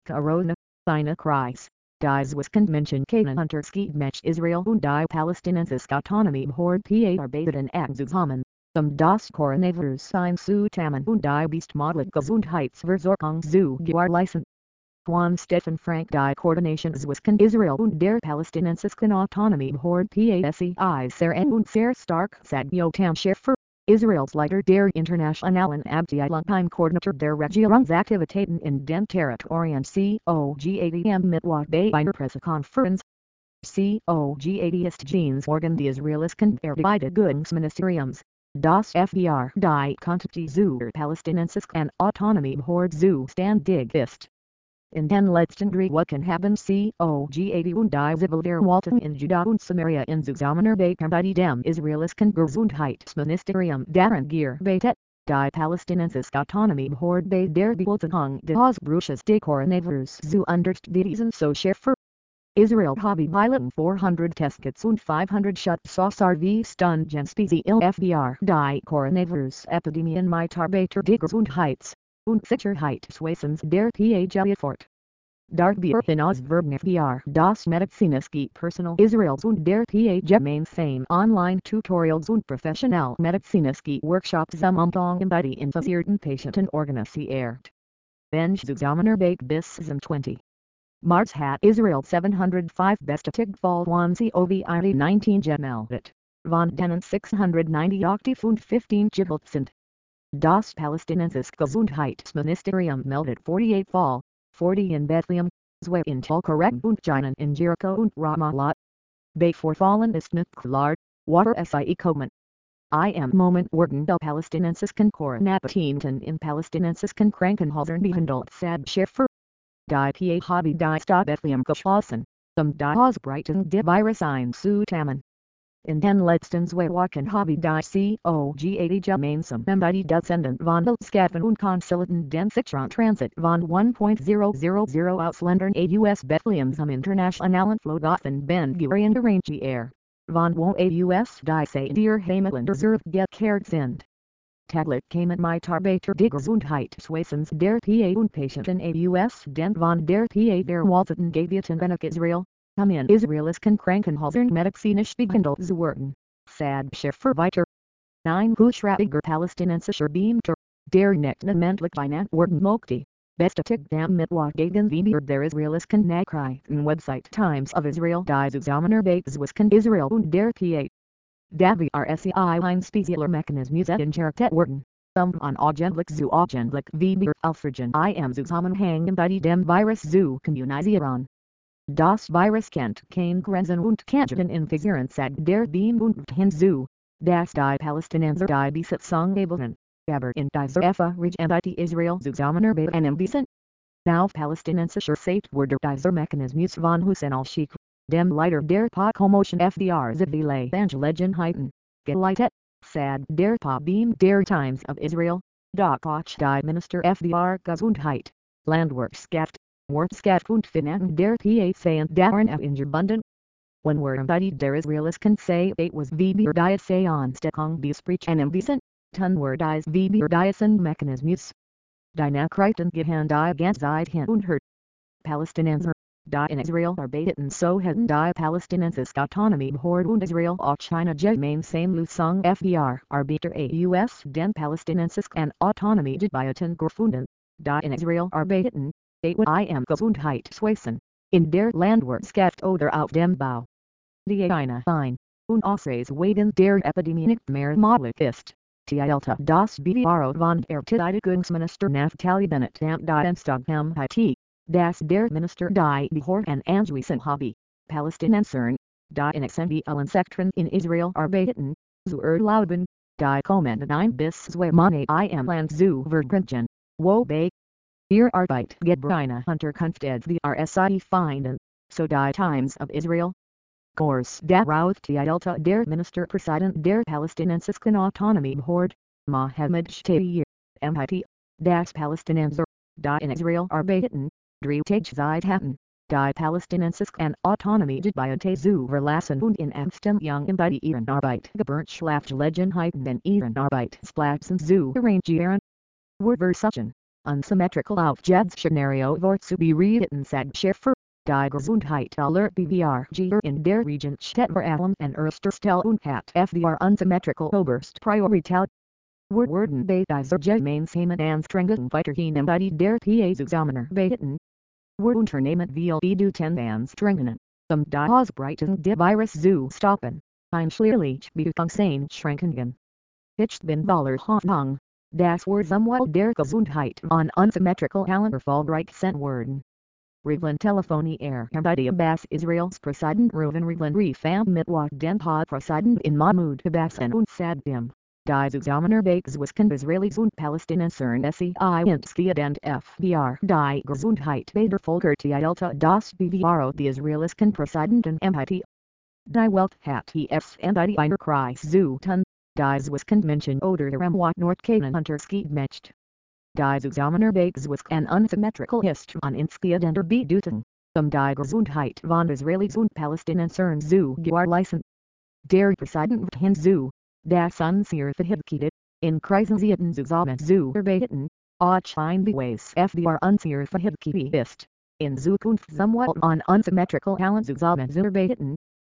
Corona, Sina Kreis, Dies Wisconsin Canaan Hunter Ski Match Israel und die Palästinensische Autonomie Horde Arbeiten und zusammen, das Coronavirus ein Zusammen und die Bestmodel Gesundheitsversorgung zu gewährleisten. Juan Stefan Frank die Coordinations Wisconsin Israel und der Palästinensischen Autonomie Horde PASEI sehr und sehr stark Sadio Tam Schiffer. Israels Leiter der Internationalen Abteilung Coordinator der Regierungsaktivitäten in den Territorien COGADM Mittwoch bei einer Pressekonferenz. COGAD ist Organ des israelischen Verteidigungsministeriums. Das FDR die Kontakte zur Palästinensischen Autonomie Horde zuständig ist. In den letzten 3 Wochen haben COGAD und die Zivilverwaltung in Juda und Samaria in Zusammenarbeit mit dem israelischen Gesundheitsministerium daran gearbeitet, die palästinensische Autonomie Horde bei der Bewältigung des Ausbruches des Coronavirus zu unterstützen so Schiffer. Israel habe Piloten 400 Testkits und 500 Schutzsarvie-Stunden speziell FDR die Coronavirus-Epidemien Mitarbeiter der Gesundheits- und Sicherheitswesens der PA fort. Darüber hinaus werden FDR das medizinische Personal Israels und der PA gemeinsam Online-Tutorials und professionell medizinische Workshops am Umgang bei infizierten Patienten organisiert. In Zusammenarbeit bis zum 20. März hat Israel 705 Bestätigungsfall von COVID-19 gemeldet, von denen 690 und 15 geheilt sind. Das palästinensische Gesundheitsministerium meldet 48 Fall, 40 in Bethlehem, 2 in Tulkarem und Jenin in Jericho und Ramallah. Bei Vorfallen ist nicht klar, was sie kommen. Im Moment werden die palästinensischen Corona-Patienten in palästinensischen Krankenhäusern behandelt, sagt Schiffer. Die PA habe die Stadt Bethlehem geschlossen, die Ausbreitung des Virus einzudämmen. In den letzten 2 Wochen habe die COGAD gemeinsam mit die Dozenten von Hilfskraft und Konsulenten den Sicherheitstransit von 1.000 Ausländern aus Bethlehems am internationalen Flughafen Ben Gurion arrangiert, von wo aus die Seider Heimatländer zurückgekehrt sind. Täglich kamen Mitarbeiter der Gesundheitswesens der PA und Patienten aus den von der PA verwalteten Gebieten nach Israel, in israelischen Krankenhäusern medizinisch behandelt zu werden, sagt Schiffer weiter. Ein hochrangiger palästinensischer Beamter, der nicht namentlich benannt werden möchte, bestätigt am Mittwoch gegenüber der israelischen Nachrichtenwebsite Times of Israel die Zusammenarbeit zwischen Israel und der PA. Dabei RSI ein spezieller Mechanismus entwickelt werden, an agentlich zu agentlich wie Alfreden im Zusammenhang mit dem Virus zu kommunizieren. Das Virus kennt kein Grenzen und kann jeden infizieren, sagt der Beam und hinzu, dass die Palästinenser die Besatzung ablehnen, aber in dieser Region die Israel Zusammenarbeit anbieten. Auf palästinensischer Seite wurde dieser Mechanismus von Hussein al-Sheikh, dem Leiter der Promotion FDR Zivile Angelegenheiten, geleitet, sagt der Beam der Times of Israel, auch die Minister FDR Gesundheit, Landwirtschaft, Wirtschaft und Finanzen der PA seien daran eingebunden. When die der israelischen Seite was wie die Ansteckung besprechen anbieten, dann wird dies wie die Mechanismus. Die Nachrichten gehen die ganze Zeit hin und her. Palästinenser, die in Israel arbeiten so hätten die palästinensische Autonomie Horde und Israel auch China gemeinsam Lösung FDR Arbeiter aus den palästinensischen Autonomie gebieten gefunden, die in Israel arbeiten, im Gesundheitswesen, in der Landwirtschaft oder auf dem Bau. Die eine ein, und Ausreise wegen der Epidemie nicht mehr möglich ist, teilte das BDRO von Verteidigungsminister Naftali Bennett am Dienstag mit, dass der Minister die Behörden angewiesen habe, Palästinensern, die in exilialen Sektoren in Israel arbeiten, zu erlauben, die kommenden 1 bis 2 Monate im Land zu verbringen, wobei ihr Arbeitgeber eine Unterkunft die RSI finden, so die Times of Israel. Kurs darauf teilte der Ministerpräsident der palästinensischen Autonomie Horde, Mohammed Shtayyeh, mit, dass Palästinenser, die in Israel arbeiten, 3 Tage Zeit hatten, die palästinensische Autonomie gebiete zu verlassen und in Abstimmung bei ihren Arbeitgeberschaftsgelegenheiten in ihren Arbeitsplätzen zu arrangieren. Wir versuchen, unsymmetrical Aufjährsszenario Vorzubereiten Schiffer, die Gesundheit aller BVRGer in der Region Städteverallem and Ersterstellung hat FDR unsymmetrical Oberstpriorität. Worden bei dieser gemeinsamen Anstrengung weiterhin bei der PA-Examiner beten. Unternehmen will die Anstrengungen, die Ausbreitung des Virus zu stoppen, einschließlich Befugseinschränkungen. Ich bin voller Hoffnung, dass wir somit der Gesundheit an unsymmetrical erfolgreich sein werden. Rivlin Telefonie die Abbas Israels Präsident Reuven Rivlin rief am Mittwoch den Präsidenten in Mahmoud Abbas und sagte, die Zusammenarbeit Israelis und Palästinensern sei insgesamt FDR die Gesundheit beider Völker teilte das BVRO die israelischen Präsidenten MIT. Die Welt hat es die einer Kreis zu tun, die Menschen oder Remwat Nordkanaunterschiedmächt. Die Zusammenarbeit an unsymmetrical ist an insgesander Bedeutung, die Gesundheit von Israelis und Palästinensern zu gewährleisten. Der Präsident wird hinzu, dass unsere Fähigkeit, in Krisenzeiten zusammenzuarbeiten, auch ein Beweis für unsere Fähigkeit ist, in Zukunft somit an unsymmetrical zusammenzuarbeiten.